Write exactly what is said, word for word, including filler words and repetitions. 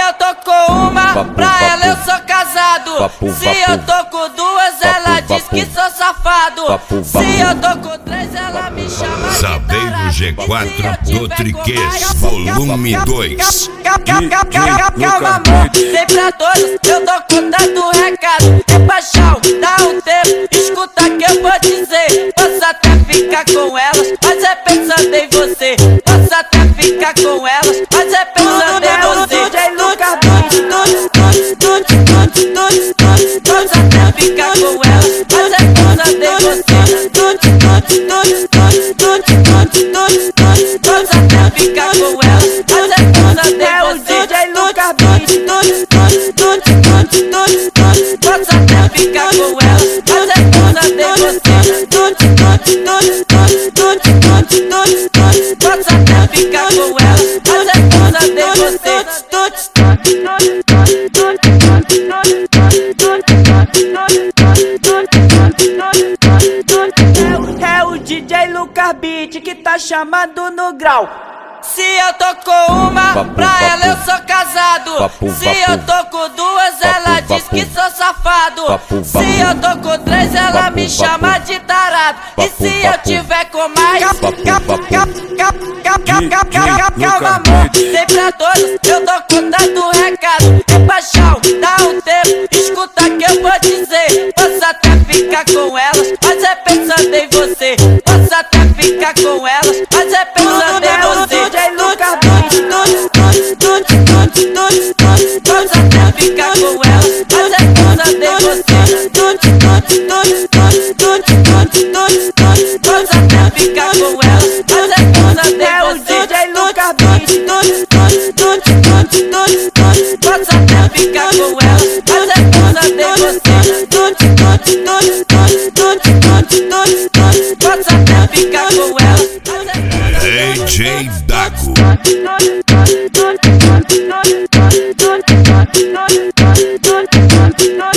eu tô com uma, Papo, pra papo. ela eu sou casado. Papo, Se papo. eu tô com duas, ela Papo, diz papo. que sou safado. Papo, Se papo. eu tô com três, ela me chama de Saveiro tarado. G E quatro se eu tiver do com Triquês, mais, volume dois. calma, amor, vem pra todos, eu tô contando recado. É paixão, dá um tempo, escuta que eu vou dizer. Posso até ficar com elas, mas é pensando em você. Posso até ficar com elas, mas é pensando em você. D J Lucas, posso até ficar com elas, mas é pensando em você. Posso até ficar com elas, mas é pensando em você. D J Lucas, posso até ficar com elas, mas é pensando em você. Posso até ficar com elas, mas é pensando em você. É o D J Lucas Beat que tá chamando no grau. Se eu tô com uma, Papo, pra papo. ela eu sou casado. Papo, Se papo. eu tô com duas, ela Papo, diz papo. que sou safado. Papo, Se papo. eu tô com três, ela Papo, me papo. chama de tarado. E Papo, se eu papo. tiver com mais, Papo, papo. calma, amor, vem pra todos, eu tô contando recado. É paixão, dá um tempo, escuta que eu vou dizer. Posso até ficar com elas, mas é pensando em você. Posso até ficar com elas, mas é pensando em você. D J Lucas, posso até ficar com elas, mas é pensando em você. Posso até ficar com elas, mas é pensando em você. D J Lucas, posso até ficar com elas, mas é pensando em você. Posso até ficar com elas, mas é D J Dago. pensando em você.